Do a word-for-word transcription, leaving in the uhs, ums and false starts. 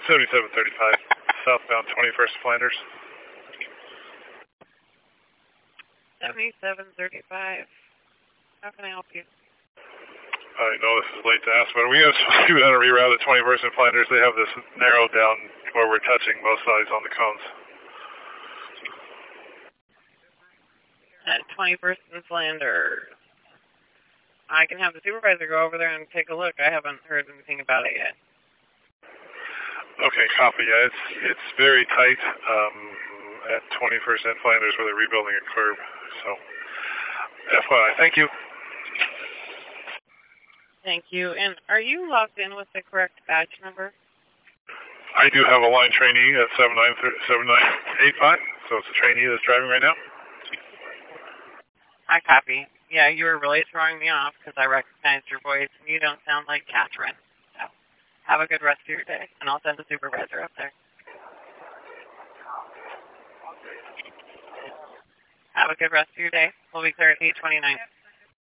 seventy-seven thirty-five, southbound twenty-first Flanders. seventy-seven thirty-five. How can I help you? I know this is late to ask, but we have two on a reroute at twenty-first and Flanders. They have this narrowed down where we're touching both sides on the cones. At twenty-first and Flanders. I can have the supervisor go over there and take a look. I haven't heard anything about it yet. Okay, copy. Yeah, it's it's very tight um, at twenty-first and Flanders where they're rebuilding a curb. So, F Y I. Thank you. Thank you. And are you logged in with the correct badge number? I do have a line trainee at seven nine eight five, so it's a trainee that's driving right now. I copy. Yeah, you were really throwing me off because I recognized your voice and you don't sound like Catherine. So, have a good rest of your day, and I'll send the supervisor up there. Have a good rest of your day. We'll be clear at eight twenty-nine.